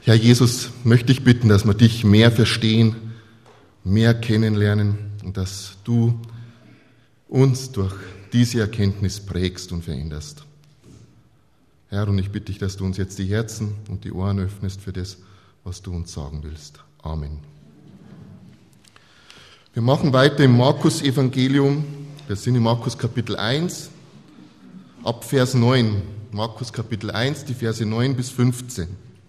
Herr Jesus, möchte ich bitten, dass wir dich mehr verstehen, mehr kennenlernen und dass du uns durch diese Erkenntnis prägst und veränderst. Herr, und ich bitte dich, dass du uns jetzt die Herzen und die Ohren öffnest für das, was du uns sagen willst. Amen. Wir machen weiter im Markus-Evangelium. Wir sind in Markus Kapitel 1, ab Vers 9. Markus Kapitel 1, die Verse 9 bis 15.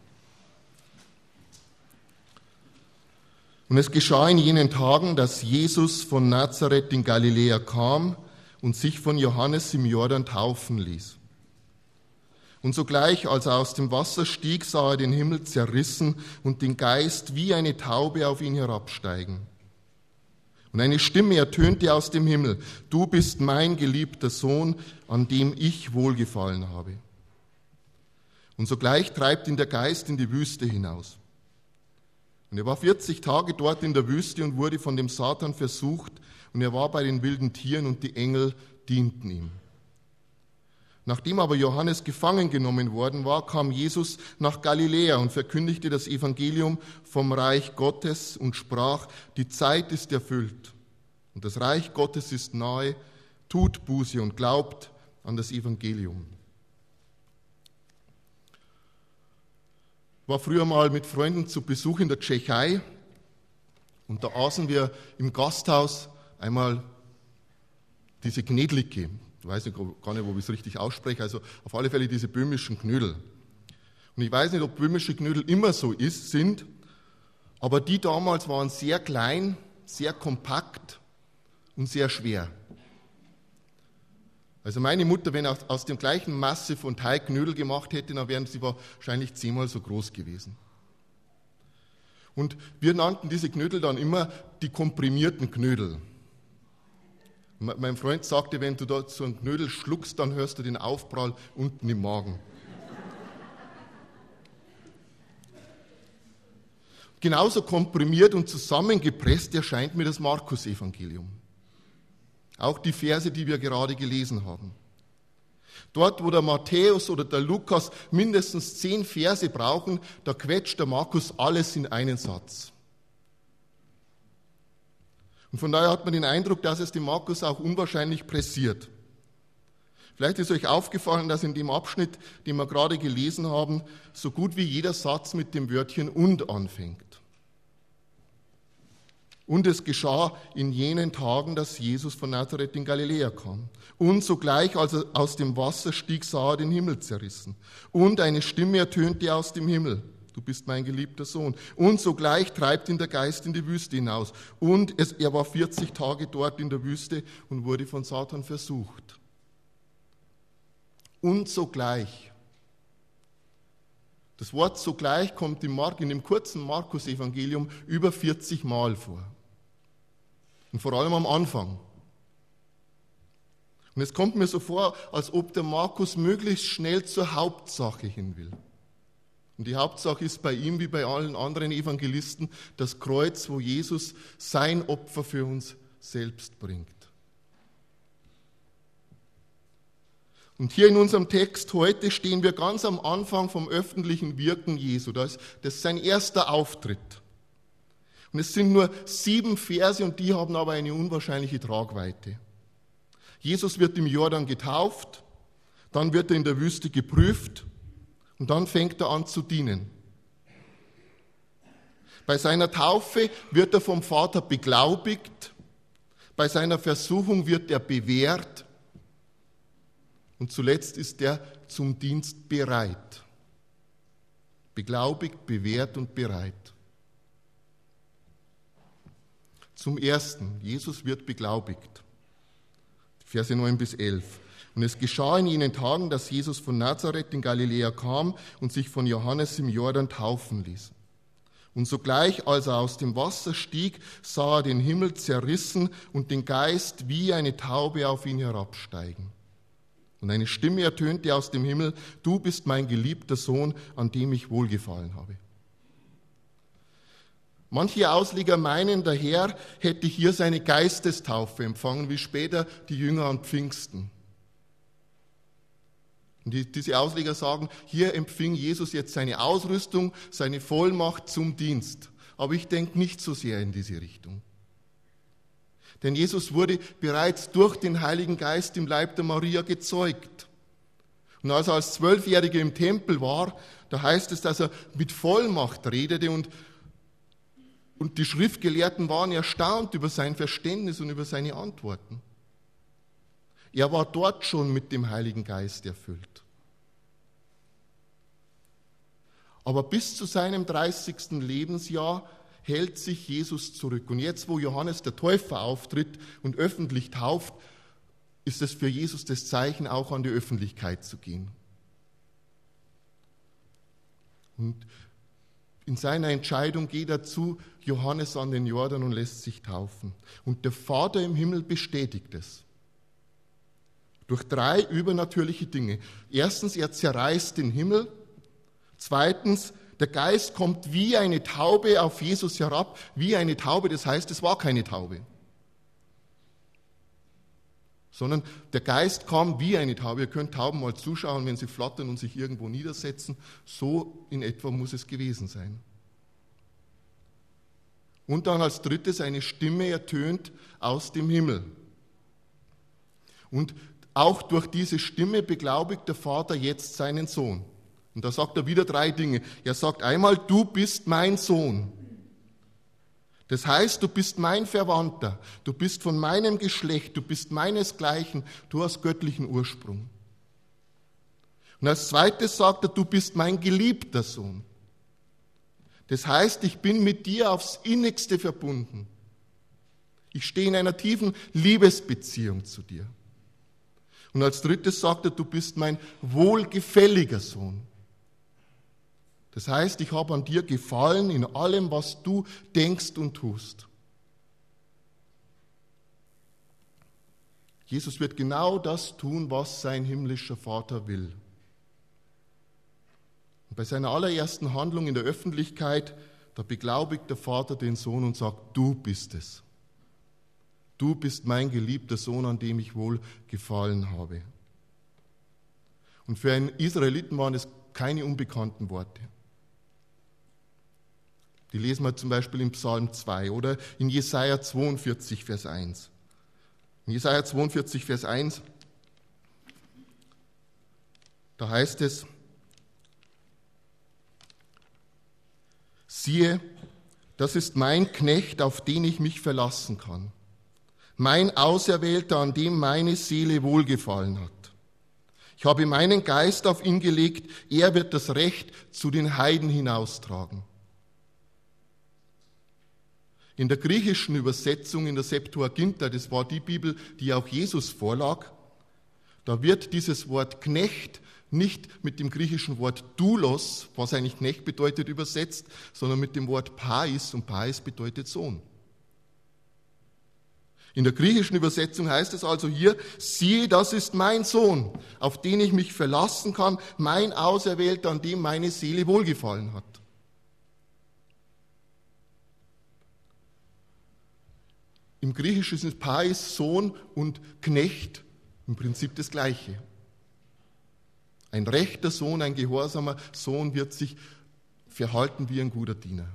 Und es geschah in jenen Tagen, dass Jesus von Nazareth in Galiläa kam und sich von Johannes im Jordan taufen ließ. Und sogleich, als er aus dem Wasser stieg, sah er den Himmel zerrissen und den Geist wie eine Taube auf ihn herabsteigen. Und eine Stimme ertönte aus dem Himmel: Du bist mein geliebter Sohn, an dem ich wohlgefallen habe. Und sogleich treibt ihn der Geist in die Wüste hinaus. Und er war 40 Tage dort in der Wüste und wurde von dem Satan versucht, und er war bei den wilden Tieren und die Engel dienten ihm. Nachdem aber Johannes gefangen genommen worden war, kam Jesus nach Galiläa und verkündigte das Evangelium vom Reich Gottes und sprach: Die Zeit ist erfüllt und das Reich Gottes ist nahe, tut Buße und glaubt an das Evangelium. Ich war früher mal mit Freunden zu Besuch in der Tschechei und da aßen wir im Gasthaus einmal diese Knedlike. Ich weiß gar nicht, ob ich es richtig ausspreche, also auf alle Fälle diese böhmischen Knödel. Und ich weiß nicht, ob böhmische Knödel immer so sind, aber die damals waren sehr klein, sehr kompakt und sehr schwer. Also meine Mutter, wenn er aus dem gleichen Masse von Teig Knödel gemacht hätte, dann wären sie wahrscheinlich 10-mal so groß gewesen. Und wir nannten diese Knödel dann immer die komprimierten Knödel. Mein Freund sagte, wenn du da so einen Knödel schluckst, dann hörst du den Aufprall unten im Magen. Genauso komprimiert und zusammengepresst erscheint mir das Markus-Evangelium. Auch die Verse, die wir gerade gelesen haben. Dort, wo der Matthäus oder der Lukas mindestens 10 Verse brauchen, da quetscht der Markus alles in einen Satz. Und von daher hat man den Eindruck, dass es dem Markus auch unwahrscheinlich pressiert. Vielleicht ist euch aufgefallen, dass in dem Abschnitt, den wir gerade gelesen haben, so gut wie jeder Satz mit dem Wörtchen "und" anfängt. Und es geschah in jenen Tagen, dass Jesus von Nazareth in Galiläa kam. Und sogleich, als er aus dem Wasser stieg, sah er den Himmel zerrissen. Und eine Stimme ertönte aus dem Himmel: Du bist mein geliebter Sohn. Und sogleich treibt ihn der Geist in die Wüste hinaus. Und er war 40 Tage dort in der Wüste und wurde von Satan versucht. Und sogleich. Das Wort sogleich kommt in dem kurzen Markus-Evangelium über 40 Mal vor. Und vor allem am Anfang. Und es kommt mir so vor, als ob der Markus möglichst schnell zur Hauptsache hin will. Und die Hauptsache ist bei ihm wie bei allen anderen Evangelisten das Kreuz, wo Jesus sein Opfer für uns selbst bringt. Und hier in unserem Text heute stehen wir ganz am Anfang vom öffentlichen Wirken Jesu. Das ist sein erster Auftritt. Und es sind nur 7 Verse und die haben aber eine unwahrscheinliche Tragweite. Jesus wird im Jordan getauft, dann wird er in der Wüste geprüft und dann fängt er an zu dienen. Bei seiner Taufe wird er vom Vater beglaubigt, bei seiner Versuchung wird er bewährt und zuletzt ist er zum Dienst bereit. Beglaubigt, bewährt und bereit. Zum Ersten, Jesus wird beglaubigt. Verse 9 bis 11. Und es geschah in jenen Tagen, dass Jesus von Nazareth in Galiläa kam und sich von Johannes im Jordan taufen ließ. Und sogleich, als er aus dem Wasser stieg, sah er den Himmel zerrissen und den Geist wie eine Taube auf ihn herabsteigen. Und eine Stimme ertönte aus dem Himmel: Du bist mein geliebter Sohn, an dem ich wohlgefallen habe. Manche Ausleger meinen, der Herr hätte hier seine Geistestaufe empfangen, wie später die Jünger an Pfingsten. Und diese Ausleger sagen, hier empfing Jesus jetzt seine Ausrüstung, seine Vollmacht zum Dienst. Aber ich denke nicht so sehr in diese Richtung. Denn Jesus wurde bereits durch den Heiligen Geist im Leib der Maria gezeugt. Und als er als 12-Jähriger im Tempel war, da heißt es, dass er mit Vollmacht redete und die Schriftgelehrten waren erstaunt über sein Verständnis und über seine Antworten. Er war dort schon mit dem Heiligen Geist erfüllt. Aber bis zu seinem 30. Lebensjahr hält sich Jesus zurück. Und jetzt, wo Johannes der Täufer auftritt und öffentlich tauft, ist es für Jesus das Zeichen, auch an die Öffentlichkeit zu gehen. Und in seiner Entscheidung geht er zu Johannes an den Jordan und lässt sich taufen. Und der Vater im Himmel bestätigt es. Durch 3 übernatürliche Dinge. Erstens, er zerreißt den Himmel. Zweitens, der Geist kommt wie eine Taube auf Jesus herab. Wie eine Taube, das heißt, es war keine Taube. Sondern der Geist kam wie eine Taube. Ihr könnt Tauben mal zuschauen, wenn sie flattern und sich irgendwo niedersetzen. So in etwa muss es gewesen sein. Und dann als drittes, eine Stimme ertönt aus dem Himmel. Und auch durch diese Stimme beglaubigt der Vater jetzt seinen Sohn. Und da sagt er wieder 3 Dinge. Er sagt einmal, du bist mein Sohn. Das heißt, du bist mein Verwandter, du bist von meinem Geschlecht, du bist meinesgleichen, du hast göttlichen Ursprung. Und als zweites sagt er, du bist mein geliebter Sohn. Das heißt, ich bin mit dir aufs Innigste verbunden. Ich stehe in einer tiefen Liebesbeziehung zu dir. Und als drittes sagt er, du bist mein wohlgefälliger Sohn. Das heißt, ich habe an dir gefallen in allem, was du denkst und tust. Jesus wird genau das tun, was sein himmlischer Vater will. Und bei seiner allerersten Handlung in der Öffentlichkeit, da beglaubigt der Vater den Sohn und sagt, du bist es. Du bist mein geliebter Sohn, an dem ich wohl gefallen habe. Und für einen Israeliten waren es keine unbekannten Worte. Die lesen wir zum Beispiel im Psalm 2 oder in Jesaja 42, Vers 1. In Jesaja 42, Vers 1, da heißt es, siehe, das ist mein Knecht, auf den ich mich verlassen kann. Mein Auserwählter, an dem meine Seele wohlgefallen hat. Ich habe meinen Geist auf ihn gelegt, er wird das Recht zu den Heiden hinaustragen. In der griechischen Übersetzung, in der Septuaginta, das war die Bibel, die auch Jesus vorlag, da wird dieses Wort Knecht nicht mit dem griechischen Wort doulos, was eigentlich Knecht bedeutet, übersetzt, sondern mit dem Wort Pais, und Pais bedeutet Sohn. In der griechischen Übersetzung heißt es also hier, siehe, das ist mein Sohn, auf den ich mich verlassen kann, mein Auserwählter, an dem meine Seele wohlgefallen hat. Im Griechischen ist Pais, Sohn, und Knecht im Prinzip das Gleiche. Ein rechter Sohn, ein gehorsamer Sohn wird sich verhalten wie ein guter Diener.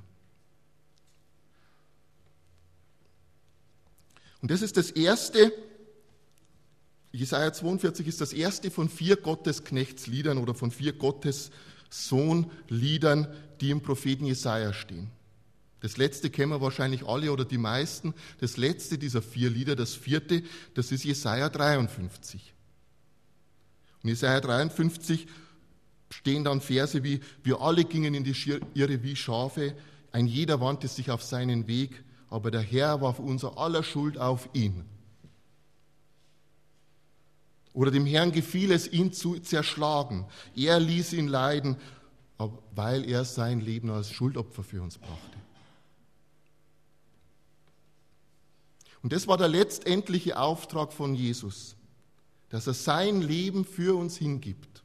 Und das ist das erste, Jesaja 42 ist das erste von 4 Gottesknechtsliedern oder von 4 Gottessohnliedern, die im Propheten Jesaja stehen. Das letzte kennen wir wahrscheinlich alle oder die meisten. Das letzte dieser 4 Lieder, das 4., das ist Jesaja 53. In Jesaja 53 stehen dann Verse wie, wir alle gingen in die Irre wie Schafe, ein jeder wandte sich auf seinen Weg, aber der Herr warf unser aller Schuld auf ihn. Oder dem Herrn gefiel es, ihn zu zerschlagen. Er ließ ihn leiden, weil er sein Leben als Schuldopfer für uns brachte. Und das war der letztendliche Auftrag von Jesus, dass er sein Leben für uns hingibt.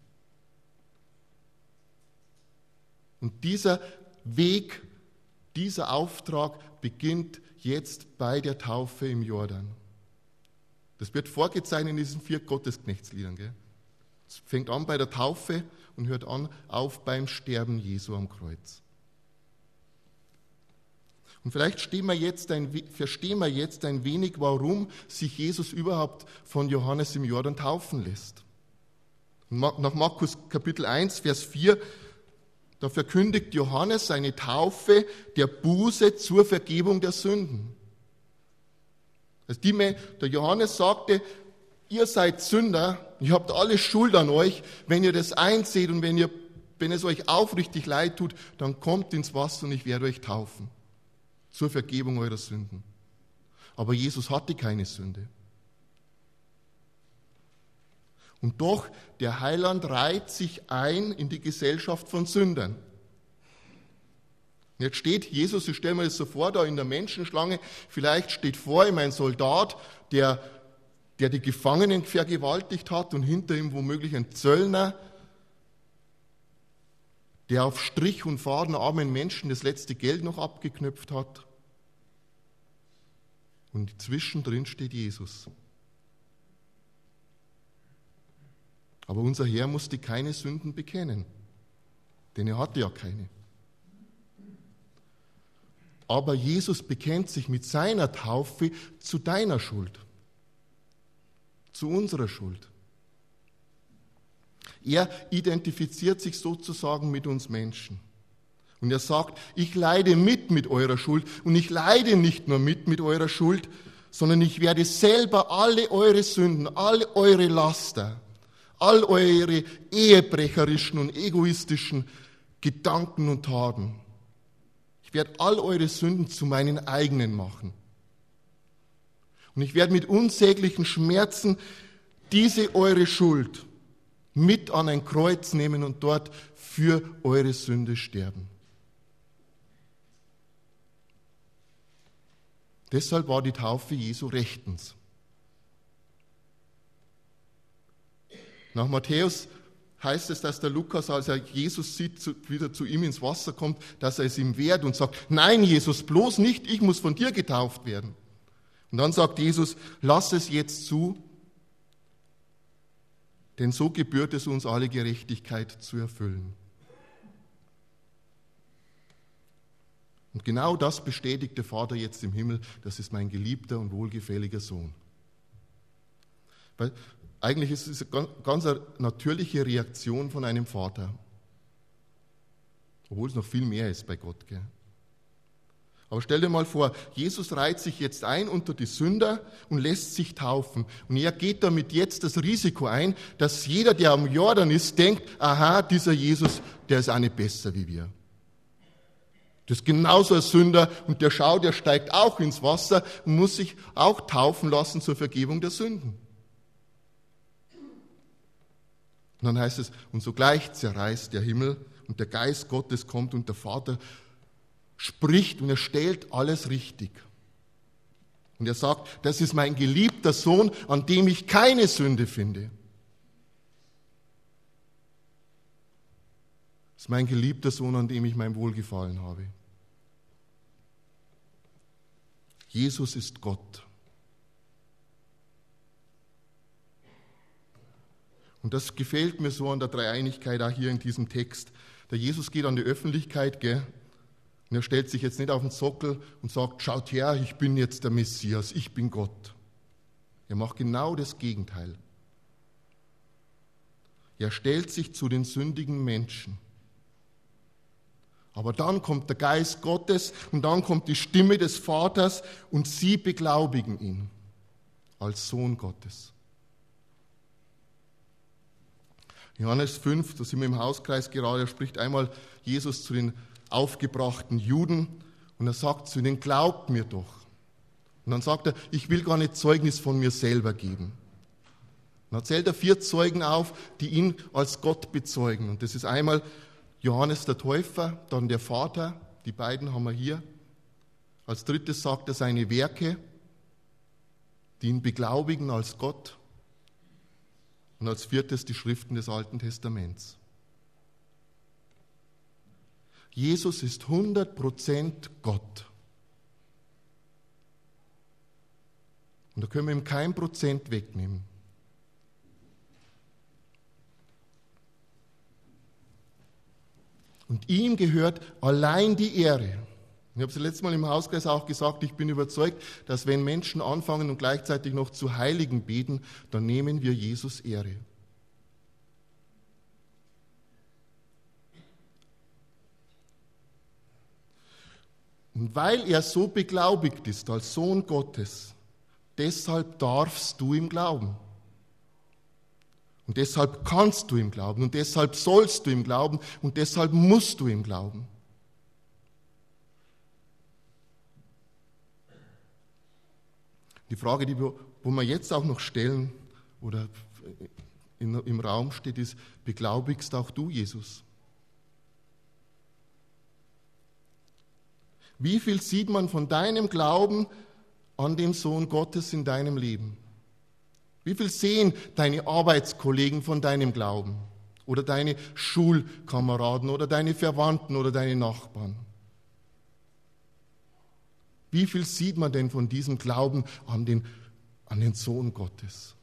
Und dieser Weg, dieser Auftrag beginnt jetzt bei der Taufe im Jordan. Das wird vorgezeichnet in diesen 4 Gottesknechtsliedern. Gell? Es fängt an bei der Taufe und hört auf beim Sterben Jesu am Kreuz. Und vielleicht verstehen wir jetzt ein wenig, warum sich Jesus überhaupt von Johannes im Jordan taufen lässt. Nach Markus Kapitel 1, Vers 4, da verkündigt Johannes seine Taufe der Buße zur Vergebung der Sünden. Also der Johannes sagte, ihr seid Sünder, ihr habt alle Schuld an euch. Wenn ihr das einseht und wenn es euch aufrichtig leid tut, dann kommt ins Wasser und ich werde euch taufen zur Vergebung eurer Sünden. Aber Jesus hatte keine Sünde. Und doch, der Heiland reiht sich ein in die Gesellschaft von Sündern. Und jetzt steht Jesus, ich stelle mir das so vor, da in der Menschenschlange, vielleicht steht vor ihm ein Soldat, der die Gefangenen vergewaltigt hat und hinter ihm womöglich ein Zöllner, der auf Strich und Faden armen Menschen das letzte Geld noch abgeknöpft hat. Und zwischendrin steht Jesus. Aber unser Herr musste keine Sünden bekennen, denn er hatte ja keine. Aber Jesus bekennt sich mit seiner Taufe zu deiner Schuld, zu unserer Schuld. Er identifiziert sich sozusagen mit uns Menschen. Und er sagt, ich leide mit eurer Schuld. Und ich leide nicht nur mit eurer Schuld, sondern ich werde selber alle eure Sünden, alle eure Laster, all eure ehebrecherischen und egoistischen Gedanken und Taten. Ich werde all eure Sünden zu meinen eigenen machen. Und ich werde mit unsäglichen Schmerzen diese eure Schuld mit an ein Kreuz nehmen und dort für eure Sünde sterben. Deshalb war die Taufe Jesu rechtens. Nach Matthäus heißt es, dass der Lukas, als er Jesus sieht, wieder zu ihm ins Wasser kommt, dass er es ihm wehrt und sagt, nein Jesus, bloß nicht, ich muss von dir getauft werden. Und dann sagt Jesus, lass es jetzt zu, denn so gebührt es uns, alle Gerechtigkeit zu erfüllen. Und genau das bestätigt der Vater jetzt im Himmel, das ist mein geliebter und wohlgefälliger Sohn. Weil eigentlich ist es eine ganz natürliche Reaktion von einem Vater, obwohl es noch viel mehr ist bei Gott. Gell? Aber stell dir mal vor, Jesus reiht sich jetzt ein unter die Sünder und lässt sich taufen. Und er geht damit jetzt das Risiko ein, dass jeder, der am Jordan ist, denkt, aha, dieser Jesus, der ist auch nicht besser wie wir. Das ist genauso ein Sünder und der steigt auch ins Wasser und muss sich auch taufen lassen zur Vergebung der Sünden. Und dann heißt es, und sogleich zerreißt der Himmel und der Geist Gottes kommt und der Vater spricht und er stellt alles richtig. Und er sagt, das ist mein geliebter Sohn, an dem ich keine Sünde finde. Das ist mein geliebter Sohn, an dem ich mein Wohlgefallen habe. Jesus ist Gott. Und das gefällt mir so an der Dreieinigkeit auch hier in diesem Text. Der Jesus geht an die Öffentlichkeit, gell? Und er stellt sich jetzt nicht auf den Sockel und sagt, schaut her, ich bin jetzt der Messias, ich bin Gott. Er macht genau das Gegenteil. Er stellt sich zu den sündigen Menschen. Aber dann kommt der Geist Gottes und dann kommt die Stimme des Vaters und sie beglaubigen ihn als Sohn Gottes. Johannes 5, da sind wir im Hauskreis gerade, da spricht einmal Jesus zu den aufgebrachten Juden und er sagt zu ihnen, glaubt mir doch. Und dann sagt er, ich will gar nicht Zeugnis von mir selber geben. Und dann zählt er 4 Zeugen auf, die ihn als Gott bezeugen. Und das ist einmal Johannes der Täufer, dann der Vater, die beiden haben wir hier. Als drittes sagt er seine Werke, die ihn beglaubigen als Gott. Und als viertes die Schriften des Alten Testaments. Jesus ist 100% Gott. Und da können wir ihm kein Prozent wegnehmen. Und ihm gehört allein die Ehre. Ich habe es letztes Mal im Hauskreis auch gesagt, ich bin überzeugt, dass wenn Menschen anfangen und gleichzeitig noch zu Heiligen beten, dann nehmen wir Jesus Ehre. Und weil er so beglaubigt ist als Sohn Gottes, deshalb darfst du ihm glauben. Und deshalb kannst du ihm glauben. Und deshalb sollst du ihm glauben. Und deshalb musst du ihm glauben. Die Frage, wo wir jetzt auch noch stellen oder im Raum steht, ist, beglaubigst auch du Jesus? Wie viel sieht man von deinem Glauben an den Sohn Gottes in deinem Leben? Wie viel sehen deine Arbeitskollegen von deinem Glauben? Oder deine Schulkameraden oder deine Verwandten oder deine Nachbarn? Wie viel sieht man denn von diesem Glauben an den Sohn Gottes?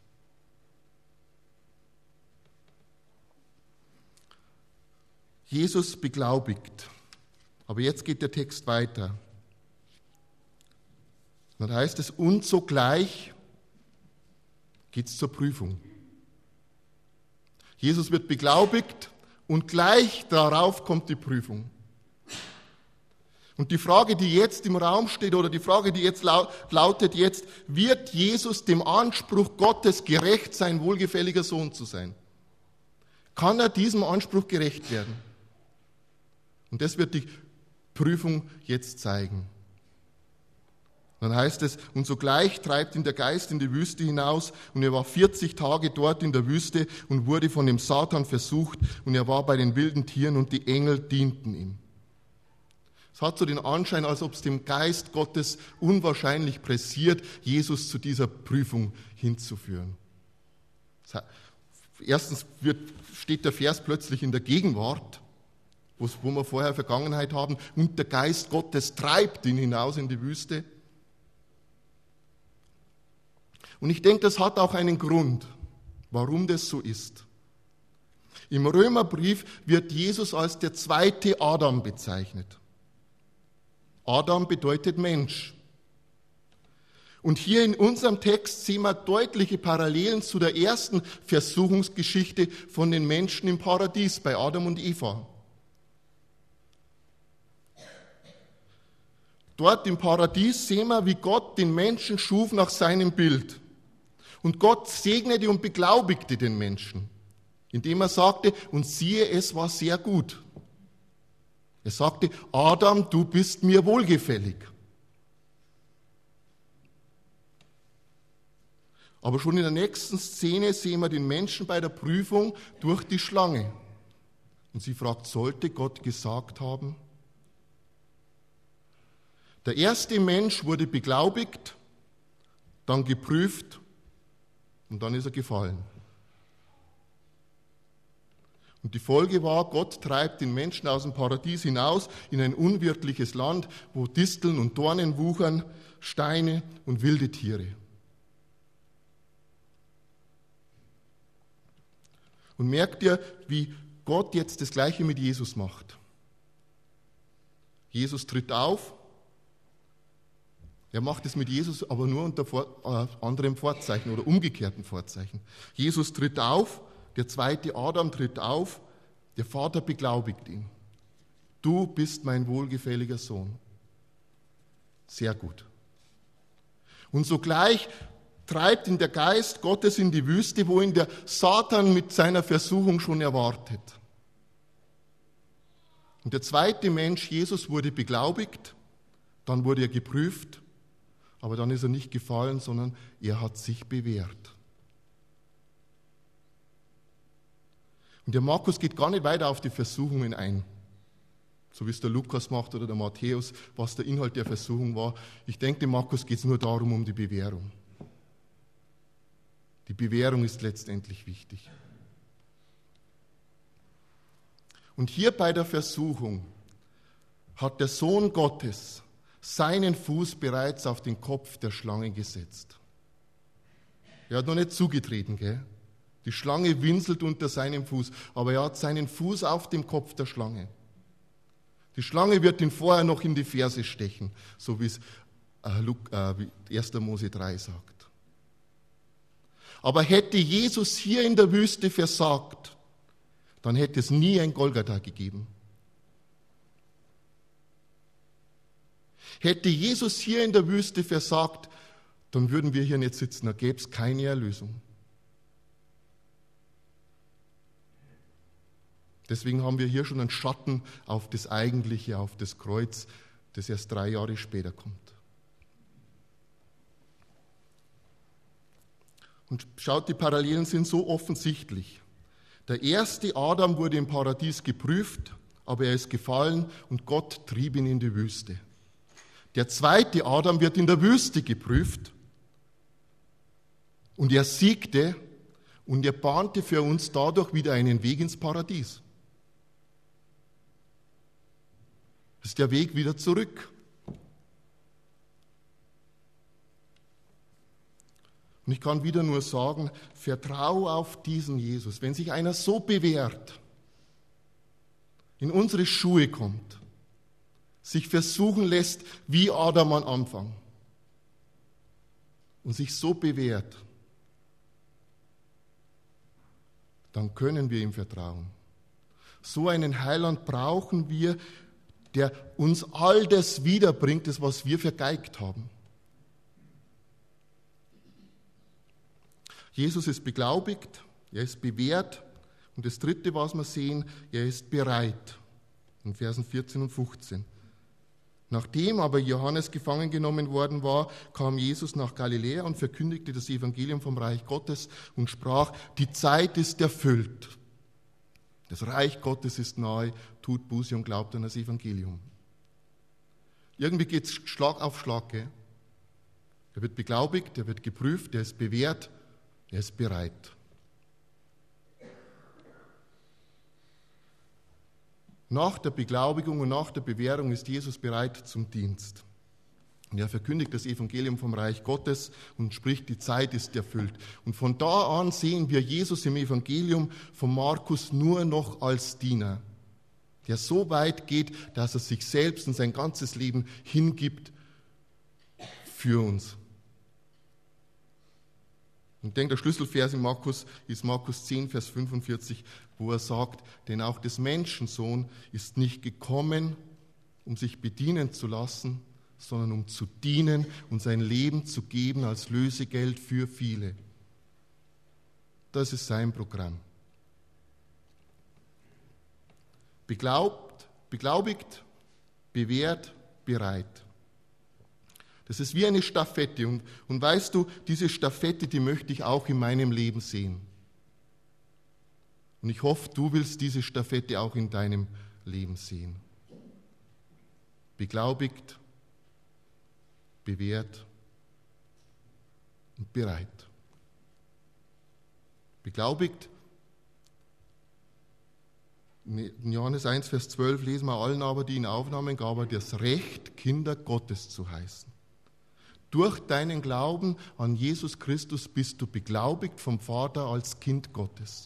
Jesus beglaubigt. Aber jetzt geht der Text weiter. Dann heißt es, und sogleich geht es zur Prüfung. Jesus wird beglaubigt und gleich darauf kommt die Prüfung. Und die Frage, die jetzt im Raum steht, oder die Frage, die jetzt lautet jetzt, wird Jesus dem Anspruch Gottes gerecht sein, wohlgefälliger Sohn zu sein? Kann er diesem Anspruch gerecht werden? Und das wird die Prüfung jetzt zeigen. Dann heißt es, und sogleich treibt ihn der Geist in die Wüste hinaus, und er war 40 Tage dort in der Wüste und wurde von dem Satan versucht, und er war bei den wilden Tieren und die Engel dienten ihm. Es hat so den Anschein, als ob es dem Geist Gottes unwahrscheinlich pressiert, Jesus zu dieser Prüfung hinzuführen. Erstens steht der Vers plötzlich in der Gegenwart, wo wir vorher Vergangenheit haben, und der Geist Gottes treibt ihn hinaus in die Wüste. Und ich denke, das hat auch einen Grund, warum das so ist. Im Römerbrief wird Jesus als der zweite Adam bezeichnet. Adam bedeutet Mensch. Und hier in unserem Text sehen wir deutliche Parallelen zu der ersten Versuchungsgeschichte von den Menschen im Paradies bei Adam und Eva. Dort im Paradies sehen wir, wie Gott den Menschen schuf nach seinem Bild. Und Gott segnete und beglaubigte den Menschen, indem er sagte, und siehe, es war sehr gut. Er sagte, Adam, du bist mir wohlgefällig. Aber schon in der nächsten Szene sehen wir den Menschen bei der Prüfung durch die Schlange. Und sie fragt, sollte Gott gesagt haben? Der erste Mensch wurde beglaubigt, dann geprüft und dann ist er gefallen. Und die Folge war, Gott treibt den Menschen aus dem Paradies hinaus in ein unwirtliches Land, wo Disteln und Dornen wuchern, Steine und wilde Tiere. Und merkt ihr, wie Gott jetzt das Gleiche mit Jesus macht? Jesus tritt auf. Er macht es mit Jesus, aber nur unter anderem Vorzeichen oder umgekehrten Vorzeichen. Jesus tritt auf, der zweite Adam tritt auf, der Vater beglaubigt ihn. Du bist mein wohlgefälliger Sohn. Sehr gut. Und sogleich treibt ihn der Geist Gottes in die Wüste, wo ihn der Satan mit seiner Versuchung schon erwartet. Und der zweite Mensch, Jesus, wurde beglaubigt, dann wurde er geprüft, aber dann ist er nicht gefallen, sondern er hat sich bewährt. Und der Markus geht gar nicht weiter auf die Versuchungen ein, so wie es der Lukas macht oder der Matthäus, was der Inhalt der Versuchung war. Ich denke, dem Markus geht es nur darum, um die Bewährung. Die Bewährung ist letztendlich wichtig. Und hier bei der Versuchung hat der Sohn Gottes seinen Fuß bereits auf den Kopf der Schlange gesetzt. Er hat noch nicht zugetreten, gell? Die Schlange winselt unter seinem Fuß, aber er hat seinen Fuß auf dem Kopf der Schlange. Die Schlange wird ihn vorher noch in die Ferse stechen, so wie es 1. Mose 3 sagt. Aber hätte Jesus hier in der Wüste versagt, dann hätte es nie ein Golgatha gegeben. Hätte Jesus hier in der Wüste versagt, dann würden wir hier nicht sitzen, da gäbe es keine Erlösung. Deswegen haben wir hier schon einen Schatten auf das Eigentliche, auf das Kreuz, das erst 3 Jahre später kommt. Und schaut, die Parallelen sind so offensichtlich. Der erste Adam wurde im Paradies geprüft, aber er ist gefallen und Gott trieb ihn in die Wüste. Der zweite Adam wird in der Wüste geprüft und er siegte und er bahnte für uns dadurch wieder einen Weg ins Paradies. Das ist der Weg wieder zurück. Und ich kann wieder nur sagen, vertraue auf diesen Jesus. Wenn sich einer so bewährt, in unsere Schuhe kommt, sich versuchen lässt wie Adam am Anfang und sich so bewährt, dann können wir ihm vertrauen. So einen Heiland brauchen wir, der uns all das wiederbringt, das, was wir vergeigt haben. Jesus ist beglaubigt, er ist bewährt und das Dritte, was wir sehen, er ist bereit. In Versen 14 und 15. Nachdem aber Johannes gefangen genommen worden war, kam Jesus nach Galiläa und verkündigte das Evangelium vom Reich Gottes und sprach, die Zeit ist erfüllt. Das Reich Gottes ist nahe, tut Buße und glaubt an das Evangelium. Irgendwie geht es Schlag auf Schlag. Gell? Er wird beglaubigt, er wird geprüft, er ist bewährt, er ist bereit. Nach der Beglaubigung und nach der Bewährung ist Jesus bereit zum Dienst. Und er verkündigt das Evangelium vom Reich Gottes und spricht, die Zeit ist erfüllt. Und von da an sehen wir Jesus im Evangelium von Markus nur noch als Diener, der so weit geht, dass er sich selbst und sein ganzes Leben hingibt für uns. Ich denke, der Schlüsselvers in Markus ist Markus 10, Vers 45, wo er sagt, denn auch des Menschensohn ist nicht gekommen, um sich bedienen zu lassen, sondern um zu dienen und sein Leben zu geben als Lösegeld für viele. Das ist sein Programm. Beglaubigt, bewährt, bereit. Das ist wie eine Stafette. Und weißt du, diese Stafette, die möchte ich auch in meinem Leben sehen. Und ich hoffe, du willst diese Stafette auch in deinem Leben sehen. Beglaubigt, bewährt und bereit. Beglaubigt. In Johannes 1, Vers 12 lesen wir, allen aber, die ihn aufnahmen, gab er das Recht, Kinder Gottes zu heißen. Durch deinen Glauben an Jesus Christus bist du beglaubigt vom Vater als Kind Gottes.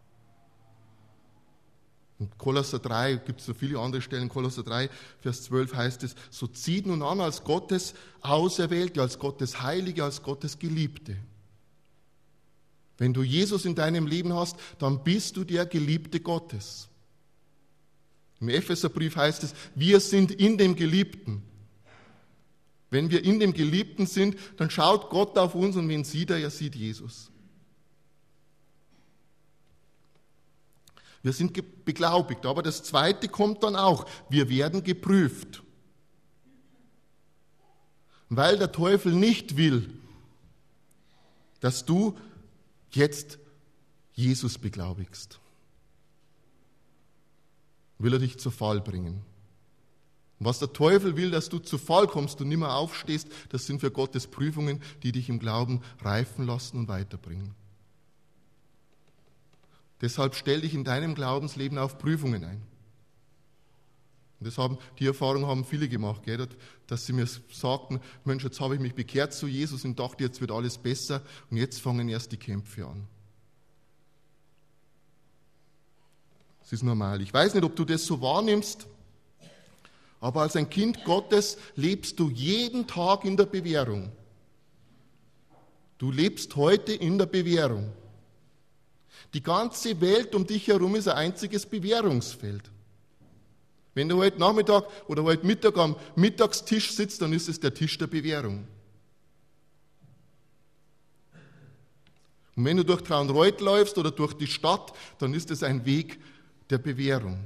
In Kolosser 3 gibt es so viele andere Stellen. In Kolosser 3, Vers 12 heißt es, so zieht nun an als Gottes Auserwählte, als Gottes Heilige, als Gottes Geliebte. Wenn du Jesus in deinem Leben hast, dann bist du der Geliebte Gottes. Im Epheserbrief heißt es, wir sind in dem Geliebten. Wenn wir in dem Geliebten sind, dann schaut Gott auf uns und wen sieht er? Er sieht Jesus. Wir sind beglaubigt, aber das Zweite kommt dann auch. Wir werden geprüft. Weil der Teufel nicht will, dass du jetzt Jesus beglaubigst. Will er dich zu Fall bringen. Und was der Teufel will, dass du zu Fall kommst und nicht mehr aufstehst, das sind für Gottes Prüfungen, die dich im Glauben reifen lassen und weiterbringen. Deshalb stell dich in deinem Glaubensleben auf Prüfungen ein. Und die Erfahrung haben viele gemacht, gell, dass sie mir sagten, Mensch, jetzt habe ich mich bekehrt zu Jesus und dachte, jetzt wird alles besser und jetzt fangen erst die Kämpfe an. Das ist normal. Ich weiß nicht, ob du das so wahrnimmst, Aber als ein Kind Gottes lebst du jeden Tag in der Bewährung. Du lebst heute in der Bewährung. Die ganze Welt um dich herum ist ein einziges Bewährungsfeld. Wenn du heute Nachmittag oder heute Mittag am Mittagstisch sitzt, dann ist es der Tisch der Bewährung. Und wenn du durch Traunreut läufst oder durch die Stadt, dann ist es ein Weg der Bewährung.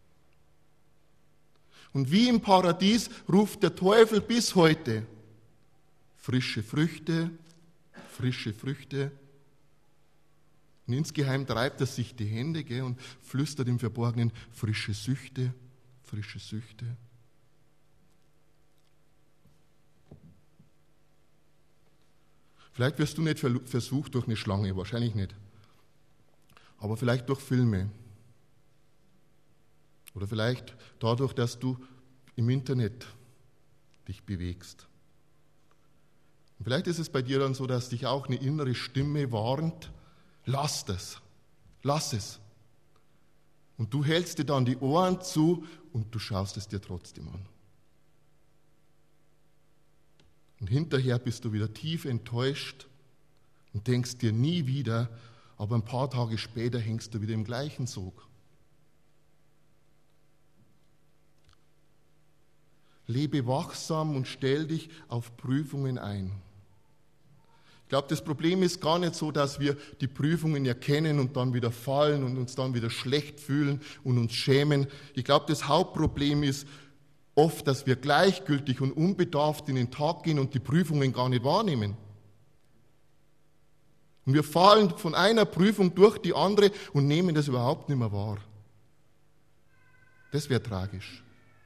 Und wie im Paradies ruft der Teufel bis heute: frische Früchte, frische Früchte. Und insgeheim treibt er sich die Hände und flüstert im Verborgenen: frische Süchte, frische Süchte. Vielleicht wirst du nicht versucht durch eine Schlange, wahrscheinlich nicht. Aber vielleicht durch Filme. Oder vielleicht dadurch, dass du im Internet dich bewegst. Und vielleicht ist es bei dir dann so, dass dich auch eine innere Stimme warnt: lass das, lass es. Und du hältst dir dann die Ohren zu und du schaust es dir trotzdem an. Und hinterher bist du wieder tief enttäuscht und denkst dir nie wieder, aber ein paar Tage später hängst du wieder im gleichen Sog. Lebe wachsam und stell dich auf Prüfungen ein. Ich glaube, das Problem ist gar nicht so, dass wir die Prüfungen erkennen und dann wieder fallen und uns dann wieder schlecht fühlen und uns schämen. Ich glaube, das Hauptproblem ist oft, dass wir gleichgültig und unbedarft in den Tag gehen und die Prüfungen gar nicht wahrnehmen. Und wir fallen von einer Prüfung durch die andere und nehmen das überhaupt nicht mehr wahr. Das wäre tragisch.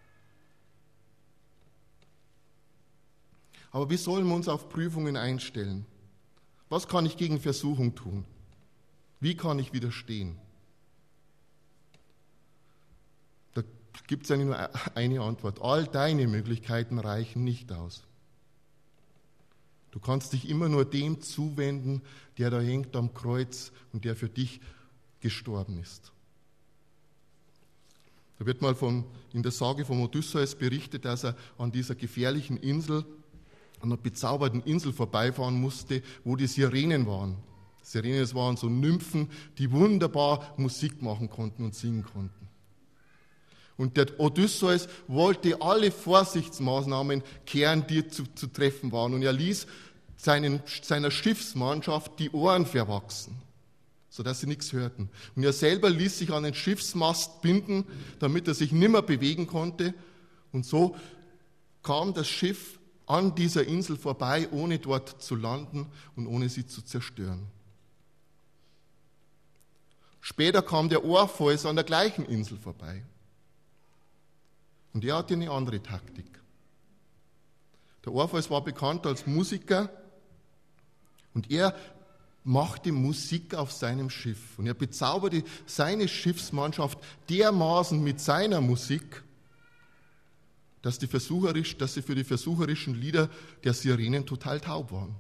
Aber wie sollen wir uns auf Prüfungen einstellen? Was kann ich gegen Versuchung tun? Wie kann ich widerstehen? Da gibt es eigentlich nur eine Antwort: all deine Möglichkeiten reichen nicht aus. Du kannst dich immer nur dem zuwenden, der da hängt am Kreuz und der für dich gestorben ist. Da wird mal in der Sage von Odysseus berichtet, dass er an dieser gefährlichen Insel, an einer bezauberten Insel vorbeifahren musste, wo die Sirenen waren. Sirenen, das waren so Nymphen, die wunderbar Musik machen konnten und singen konnten. Und der Odysseus wollte alle Vorsichtsmaßnahmen kehren, die zu treffen waren. Und er ließ seiner Schiffsmannschaft die Ohren verwachsen, sodass sie nichts hörten. Und er selber ließ sich an den Schiffsmast binden, damit er sich nimmer bewegen konnte. Und so kam das Schiff an dieser Insel vorbei, ohne dort zu landen und ohne sie zu zerstören. Später kam der Orpheus an der gleichen Insel vorbei. Und er hatte eine andere Taktik. Der Orpheus war bekannt als Musiker und er machte Musik auf seinem Schiff. Und er bezauberte seine Schiffsmannschaft dermaßen mit seiner Musik, dass sie für die versucherischen Lieder der Sirenen total taub waren.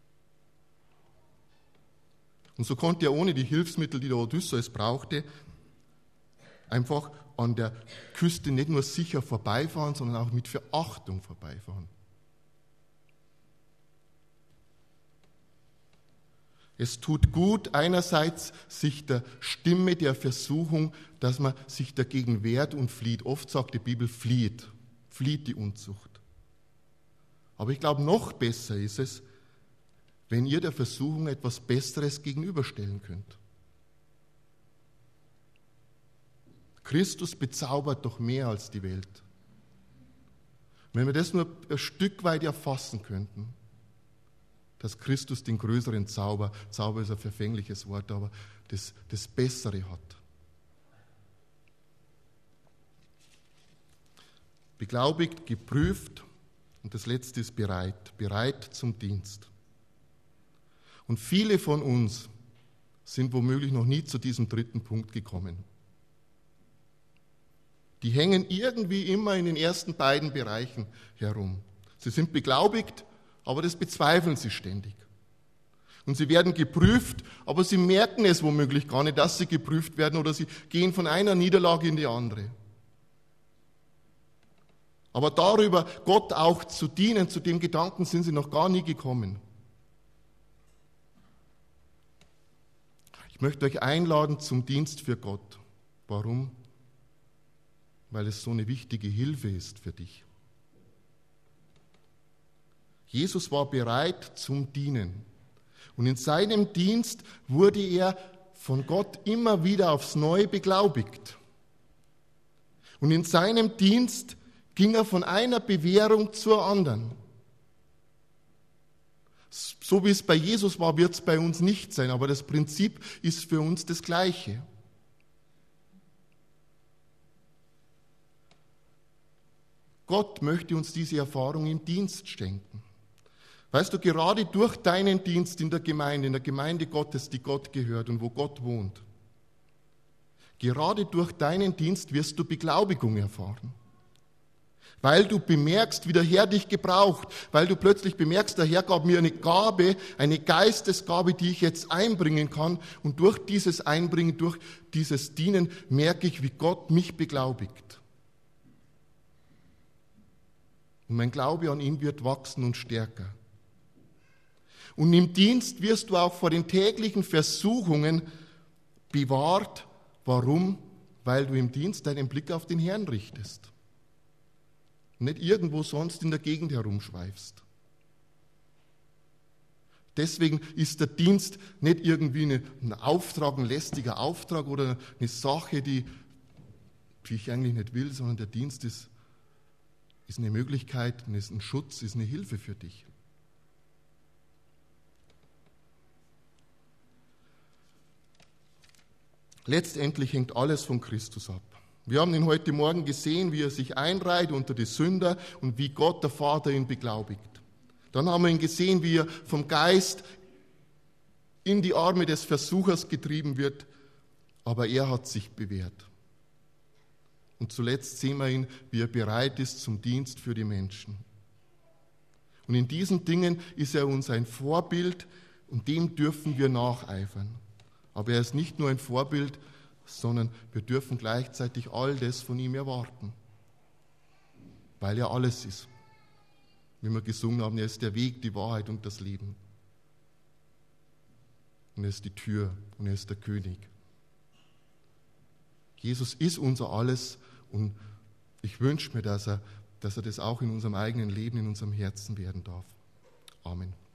Und so konnte er ohne die Hilfsmittel, die der Odysseus brauchte, einfach an der Küste nicht nur sicher vorbeifahren, sondern auch mit Verachtung vorbeifahren. Es tut gut, einerseits sich der Stimme der Versuchung, dass man sich dagegen wehrt und flieht. Oft sagt die Bibel, flieht die Unzucht. Aber ich glaube, noch besser ist es, wenn ihr der Versuchung etwas Besseres gegenüberstellen könnt. Christus bezaubert doch mehr als die Welt. Wenn wir das nur ein Stück weit erfassen könnten, dass Christus den größeren Zauber ist ein verfängliches Wort, aber das Bessere hat. Beglaubigt, geprüft und das Letzte ist bereit zum Dienst. Und viele von uns sind womöglich noch nie zu diesem dritten Punkt gekommen. Die hängen irgendwie immer in den ersten beiden Bereichen herum. Sie sind beglaubigt, aber das bezweifeln sie ständig. Und sie werden geprüft, aber sie merken es womöglich gar nicht, dass sie geprüft werden, oder sie gehen von einer Niederlage in die andere. Aber darüber, Gott auch zu dienen, zu dem Gedanken sind sie noch gar nie gekommen. Ich möchte euch einladen zum Dienst für Gott. Warum? Weil es so eine wichtige Hilfe ist für dich. Jesus war bereit zum Dienen. Und in seinem Dienst wurde er von Gott immer wieder aufs Neue beglaubigt. Und in seinem Dienst ging er von einer Bewährung zur anderen. So wie es bei Jesus war, wird es bei uns nicht sein, aber das Prinzip ist für uns das Gleiche. Gott möchte uns diese Erfahrung im Dienst schenken. Weißt du, gerade durch deinen Dienst in der Gemeinde Gottes, die Gott gehört und wo Gott wohnt, gerade durch deinen Dienst wirst du Beglaubigung erfahren. Weil du bemerkst, wie der Herr dich gebraucht, weil du plötzlich bemerkst, der Herr gab mir eine Gabe, eine Geistesgabe, die ich jetzt einbringen kann. Und durch dieses Einbringen, durch dieses Dienen merke ich, wie Gott mich beglaubigt. Und mein Glaube an ihn wird wachsen und stärker. Und im Dienst wirst du auch vor den täglichen Versuchungen bewahrt. Warum? Weil du im Dienst deinen Blick auf den Herrn richtest. Nicht irgendwo sonst in der Gegend herumschweifst. Deswegen ist der Dienst nicht irgendwie ein Auftrag, ein lästiger Auftrag oder eine Sache, die ich eigentlich nicht will, sondern der Dienst ist eine Möglichkeit, ist ein Schutz, ist eine Hilfe für dich. Letztendlich hängt alles von Christus ab. Wir haben ihn heute Morgen gesehen, wie er sich einreiht unter die Sünder und wie Gott, der Vater, ihn beglaubigt. Dann haben wir ihn gesehen, wie er vom Geist in die Arme des Versuchers getrieben wird, aber er hat sich bewährt. Und zuletzt sehen wir ihn, wie er bereit ist zum Dienst für die Menschen. Und in diesen Dingen ist er uns ein Vorbild und dem dürfen wir nacheifern. Aber er ist nicht nur ein Vorbild, sondern wir dürfen gleichzeitig all das von ihm erwarten, weil er alles ist. Wie wir gesungen haben, er ist der Weg, die Wahrheit und das Leben. Und er ist die Tür und er ist der König. Jesus ist unser Alles und ich wünsche mir, dass er das auch in unserem eigenen Leben, in unserem Herzen werden darf. Amen.